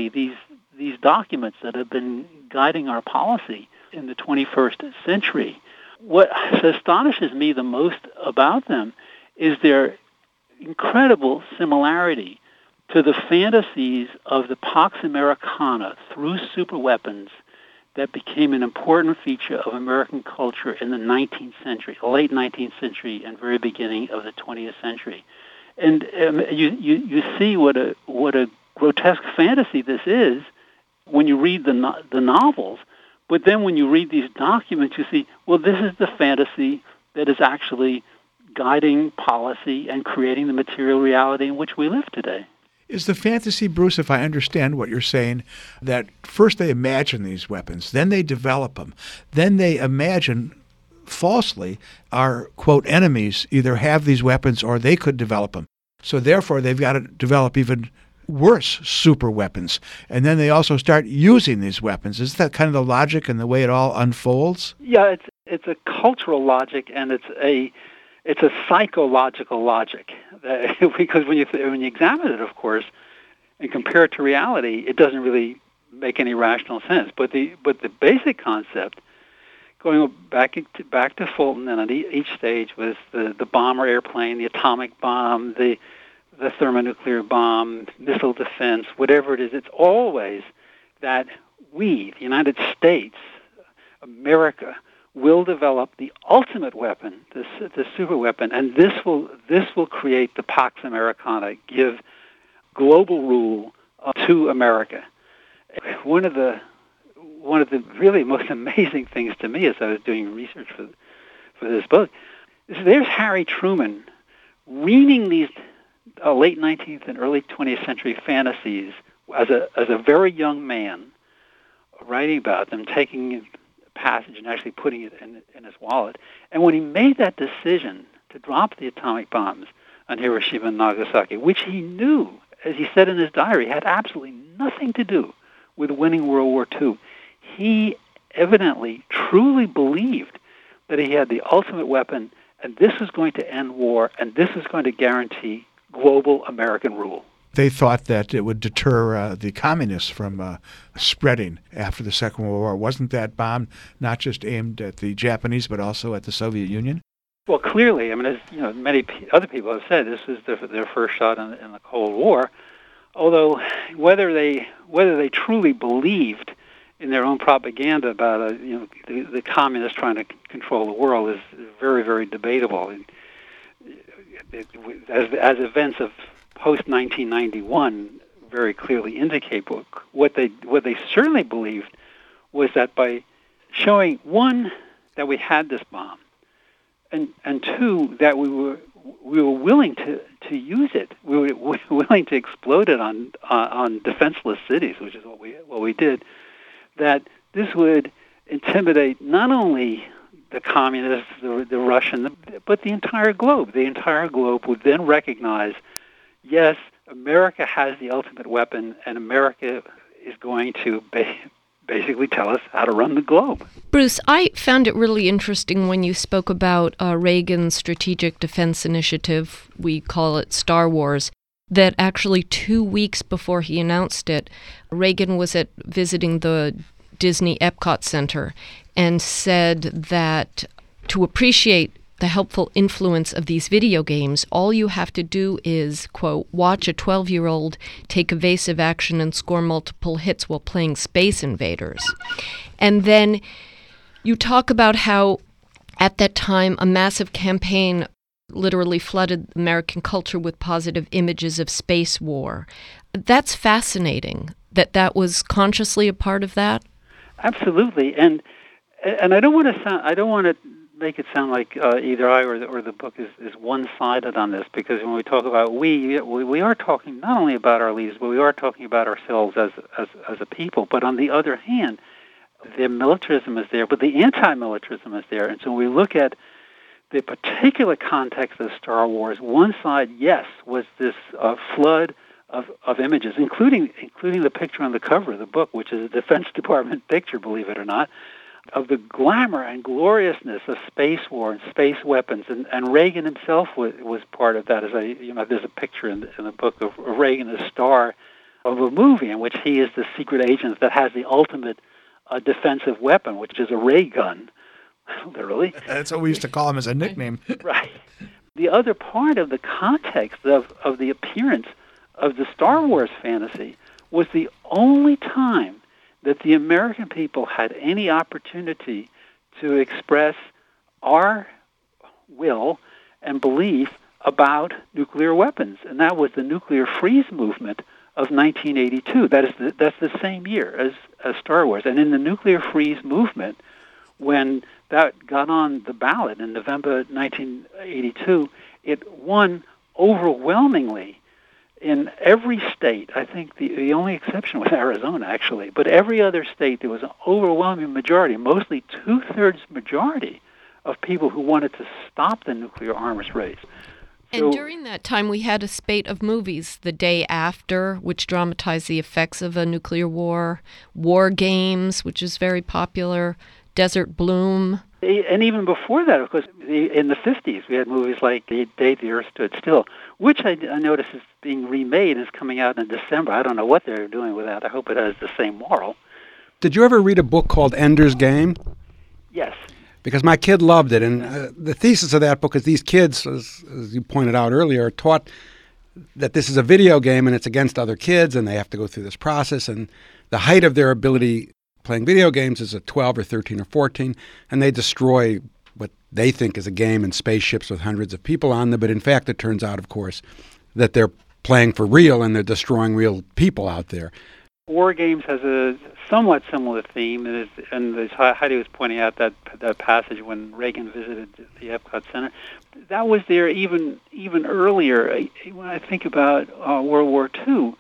documents that have been guiding our policy in the 21st century, what astonishes me the most about them is their incredible similarity to the fantasies of the Pax Americana through superweapons that became an important feature of American culture in the 19th century, late 19th century and very beginning of the 20th century. And you see what a grotesque fantasy this is when you read the novels. But then when you read these documents, you see, well, this is the fantasy that is actually guiding policy and creating the material reality in which we live today. Is the fantasy, Bruce, if I understand what you're saying, that first they imagine these weapons, then they develop them, then they imagine falsely our, quote, enemies either have these weapons or they could develop them. So therefore they've got to develop even worse super weapons. And then they also start using these weapons. Is that kind of the logic and the way it all unfolds? Yeah, it's a cultural logic, and it's a psychological logic. Because when you examine it, of course, and compare it to reality, it doesn't really make any rational sense. But the basic concept, going back to Fulton, and at each stage was the bomber airplane, the atomic bomb, the thermonuclear bomb, missile defense, whatever it is, it's always that we, the United States, America, will develop the ultimate weapon, the super weapon, and this will create the Pax Americana, give global rule to America. One of the really most amazing things to me as I was doing research for this book is there's Harry Truman reading these late 19th and early 20th century fantasies as a very young man, writing about them, taking a passage and actually putting it in his wallet. And when he made that decision to drop the atomic bombs on Hiroshima and Nagasaki, which he knew, as he said in his diary, had absolutely nothing to do with winning World War II, he evidently truly believed that he had the ultimate weapon, and this is going to end war, and this is going to guarantee global American rule. They thought that it would deter the communists from spreading after the Second World War. Wasn't that bomb not just aimed at the Japanese, but also at the Soviet Union? Well, clearly, I mean, as many other people have said, this is their first shot in the Cold War. Although whether they truly believed in their own propaganda about the communists trying to control the world is very, very debatable. And as events of post-1991 very clearly indicate, what they certainly believed was that by showing, one, that we had this bomb, and two, that we were willing to to use it. We were willing to explode it on defenseless cities, which is what we did. That this would intimidate not only the communists, the Russian, but the entire globe. The entire globe would then recognize, yes, America has the ultimate weapon, and America is going to basically tell us how to run the globe. Bruce, I found it really interesting when you spoke about Reagan's Strategic Defense Initiative, we call it Star Wars, that actually 2 weeks before he announced it, Reagan was visiting the Disney Epcot Center and said that to appreciate the helpful influence of these video games, all you have to do is, quote, watch a 12-year-old take evasive action and score multiple hits while playing Space Invaders. And then you talk about how at that time a massive campaign literally flooded American culture with positive images of space war. That's fascinating that was consciously a part of that. Absolutely, and I don't want to make it sound like either I or the book is one-sided on this, because when we talk about we are talking not only about our leaders, but we are talking about ourselves as a people. But on the other hand, the militarism is there, but the anti-militarism is there, and so when we look at the particular context of Star Wars, one side, yes, was this flood of images, including the picture on the cover of the book, which is a Defense Department picture, believe it or not, of the glamour and gloriousness of space war and space weapons, and Reagan himself was part of that. There's a picture in the book of Reagan, the star of a movie in which he is the secret agent that has the ultimate defensive weapon, which is a ray gun, literally. That's what we used to call him as a nickname. Right. The other part of the context of the appearance of the Star Wars fantasy was the only time that the American people had any opportunity to express our will and belief about nuclear weapons, and that was the nuclear freeze movement of 1982. That's the same year as Star Wars. And in the nuclear freeze movement, when that got on the ballot in November 1982, it won overwhelmingly in every state. I think the only exception was Arizona, actually. But every other state, there was an overwhelming majority, mostly two-thirds majority, of people who wanted to stop the nuclear arms race. And during that time, we had a spate of movies, The Day After, which dramatized the effects of a nuclear war, War Games, which is very popular, Desert Bloom. And even before that, of course, in the 50s, we had movies like The Day the Earth Stood Still, which I notice is being remade and is coming out in December. I don't know what they're doing with that. I hope it has the same moral. Did you ever read a book called Ender's Game? Yes. Because my kid loved it, and the thesis of that book is these kids, as you pointed out earlier, are taught that this is a video game and it's against other kids, and they have to go through this process, and the height of their ability playing video games is at 12 or 13 or 14, and they destroy what they think is a game in spaceships with hundreds of people on them, but in fact it turns out, of course, that they're playing for real and they're destroying real people out there. War Games has a somewhat similar theme, and as Heidi was pointing out, that passage when Reagan visited the Epcot Center, that was there even earlier. When I think about World War II,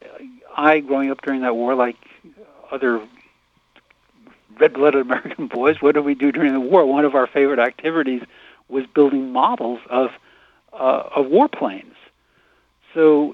growing up during that war, like other red-blooded American boys, what did we do during the war? One of our favorite activities was building models of warplanes. So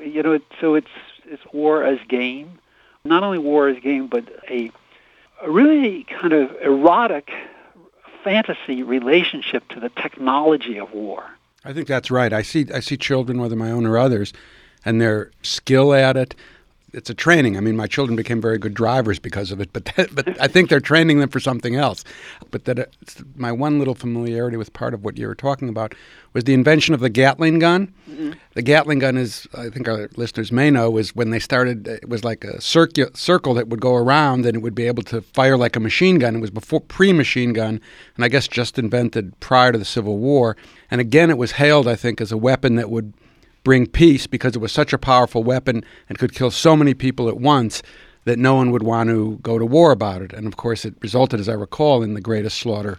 it's war as game. Not only war as game, but a really kind of erotic fantasy relationship to the technology of war. I think that's right. I see children, whether my own or others, and their skill at it. It's a training. I mean, my children became very good drivers because of it, but I think they're training them for something else. But my one little familiarity with part of what you were talking about was the invention of the Gatling gun. Mm-hmm. The Gatling gun is, I think our listeners may know, is when they started, it was like a circle that would go around and it would be able to fire like a machine gun. It was before pre-machine gun, and I guess just invented prior to the Civil War. And again, it was hailed, I think, as a weapon that would bring peace because it was such a powerful weapon and could kill so many people at once that no one would want to go to war about it. And of course, it resulted, as I recall, in the greatest slaughter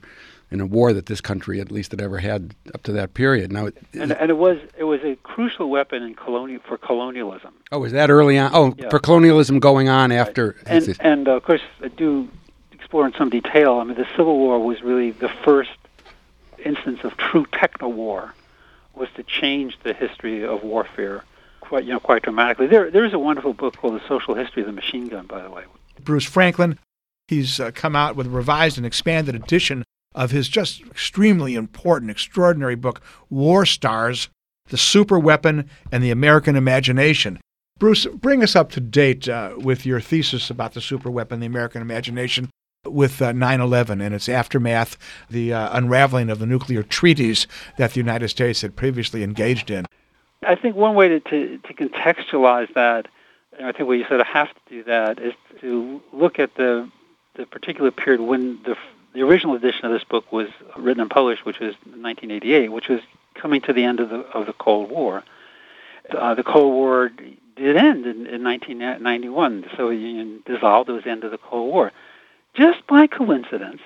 in a war that this country at least had ever had up to that period. Now, and it was a crucial weapon in for colonialism. Oh, is that early on? Oh, yeah. For colonialism going on after. Right. And of course, I do explore in some detail. I mean, the Civil War was really the first instance of true techno-war, was to change the history of warfare quite dramatically. There's a wonderful book called The Social History of the Machine Gun, by the way. Bruce Franklin, he's come out with a revised and expanded edition of his just extremely important, extraordinary book, War Stars, The Super Weapon and the American Imagination. Bruce, bring us up to date with your thesis about the super weapon, the American imagination, with 9/11 and its aftermath, the unraveling of the nuclear treaties that the United States had previously engaged in. I think one way to contextualize that, and I think what you said, I have to do that, is to look at the particular period when the original edition of this book was written and published, which was 1988, which was coming to the end of the Cold War. The Cold War did end in 1991. The Soviet Union dissolved. It was the end of the Cold War. Just by coincidence,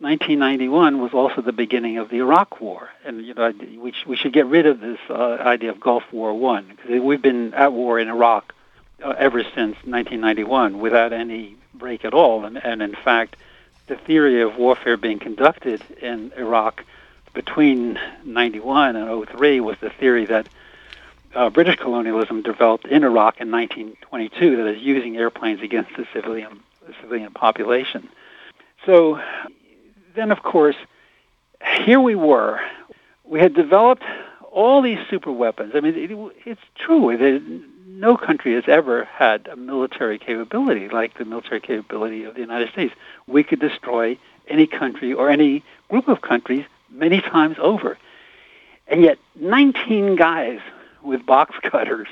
1991 was also the beginning of the Iraq War, and we should get rid of this idea of Gulf War I, because we've been at war in Iraq ever since 1991 without any break at all, and in fact, the theory of warfare being conducted in Iraq between 91 and 03 was the theory that British colonialism developed in Iraq in 1922, that is using airplanes against the civilian population. So then, of course, here we were. We had developed all these super weapons. I mean, it's true that no country has ever had a military capability like the military capability of the United States. We could destroy any country or any group of countries many times over. And yet 19 guys with box cutters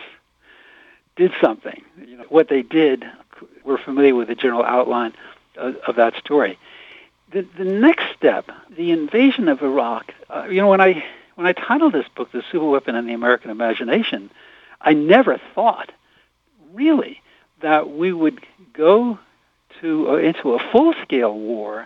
did something. What they did, we're familiar with the general outline of that story. The next step, the invasion of Iraq, when I titled this book, The Super Weapon and the American Imagination, I never thought, really, that we would go into a full-scale war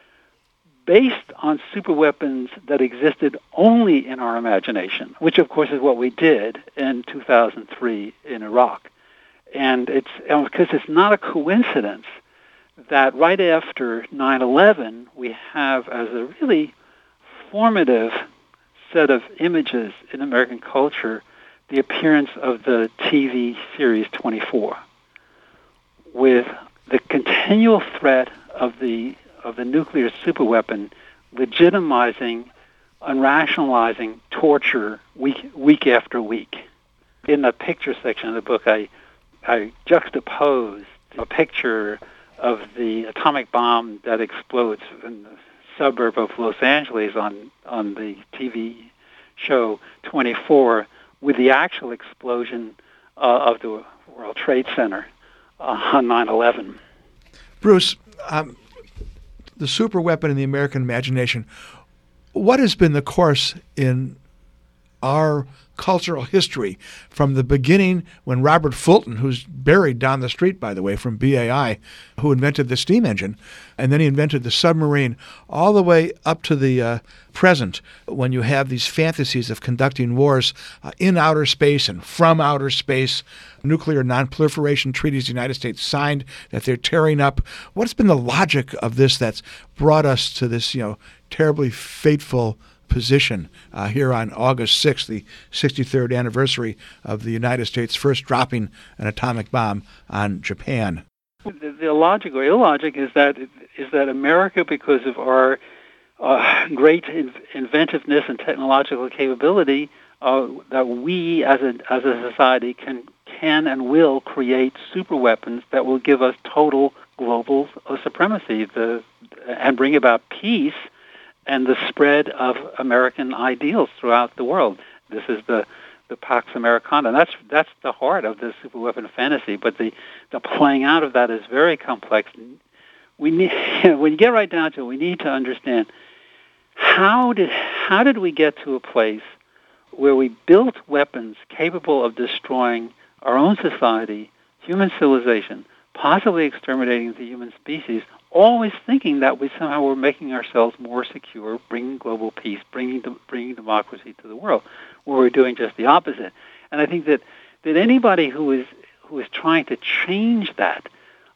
based on super weapons that existed only in our imagination, which, of course, is what we did in 2003 in Iraq. And because it's not a coincidence that right after 9/11, we have, as a really formative set of images in American culture, the appearance of the TV series 24, with the continual threat of the nuclear superweapon legitimizing and rationalizing torture week after week. In the picture section of the book, I juxtaposed a picture of the atomic bomb that explodes in the suburb of Los Angeles on the TV show 24 with the actual explosion of the World Trade Center on 9/11. Bruce, the super weapon in the American imagination, what has been the course in our cultural history from the beginning when Robert Fulton, who's buried down the street, by the way, from BAI, who invented the steam engine, and then he invented the submarine, all the way up to the present, when you have these fantasies of conducting wars in outer space and from outer space, nuclear non-proliferation treaties the United States signed that they're tearing up. What's been the logic of this that's brought us to this, terribly fateful position here on August 6th, the 63rd anniversary of the United States first dropping an atomic bomb on Japan? The logic or illogic is that America, because of our great inventiveness and technological capability, that we as a society can and will create super weapons that will give us total global supremacy and bring about peace and the spread of American ideals throughout the world. This is the Pax Americana. That's the heart of the superweapon fantasy, but the playing out of that is very complex. When you get right down to it, we need to understand how did we get to a place where we built weapons capable of destroying our own society, human civilization, possibly exterminating the human species, always thinking that we somehow were making ourselves more secure, bringing global peace, bringing democracy to the world, where we're doing just the opposite. And I think that anybody who is trying to change that,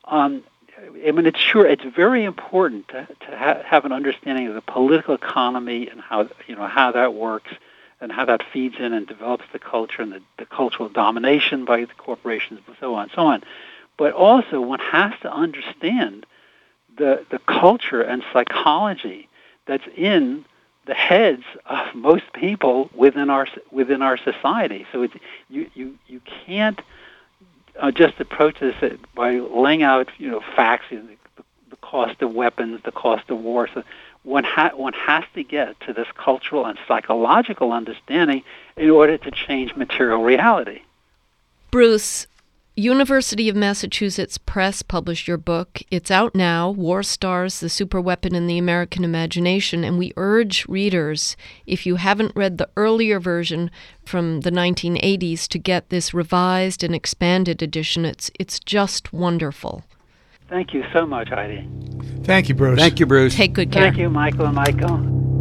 it's very important to have an understanding of the political economy and how that works and how that feeds in and develops the culture and the cultural domination by the corporations and so on. But also one has to understand the culture and psychology that's in the heads of most people within our society. So you can't just approach this by laying out facts, the cost of weapons, the cost of war. So one has to get to this cultural and psychological understanding in order to change material reality. Bruce, University of Massachusetts Press published your book. It's out now, War Stars, the Superweapon in the American Imagination, and we urge readers, if you haven't read the earlier version from the 1980s, to get this revised and expanded edition. It's just wonderful. Thank you so much, Heidi. Thank you, Bruce. Thank you, Bruce. Take good care. Thank you, Michael and Michael.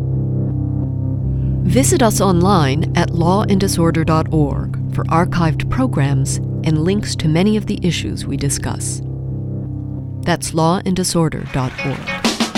Visit us online at lawanddisorder.org for archived programs and links to many of the issues we discuss. That's lawanddisorder.org.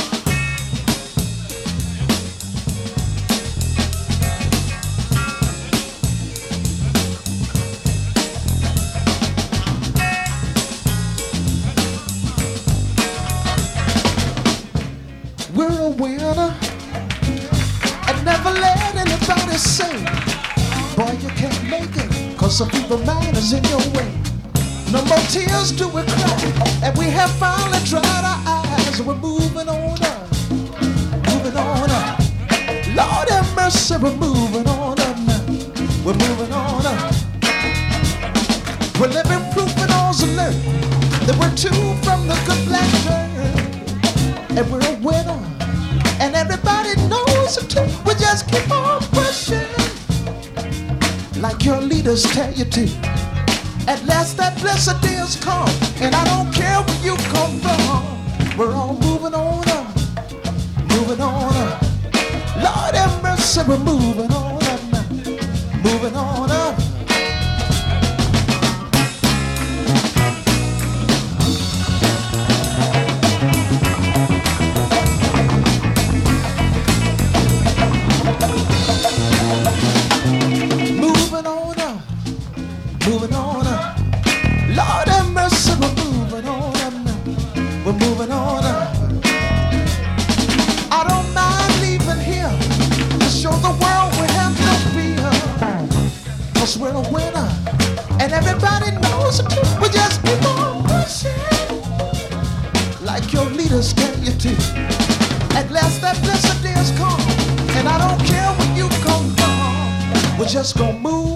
We're a winner, and never let anybody say, boy, you can't make it, 'cause some people mind is in your way. No more tears do we cry, and we have finally dried our eyes, and we're moving on up, moving on up. Lord have mercy, we're moving on up now, we're moving on up. We're living proof in all's alert that we're two from the good black herd, and we're a winner. And everybody knows it too. We just keep on pushing, like your leaders tell you to. At last that blessed day has come, and I don't care where you come from. We're all moving on up, moving on up. Lord have mercy, we're moving on up now, moving on up. Moving on up. Lord have mercy, we're moving on up now. We're moving on up. I don't mind leaving here to show the world we have no fear. 'Cause we're a winner, and everybody knows it too. We just keep on pushing, like your leaders tell you to. At last that blessed day has come, and I don't care where you come from. We're just gonna move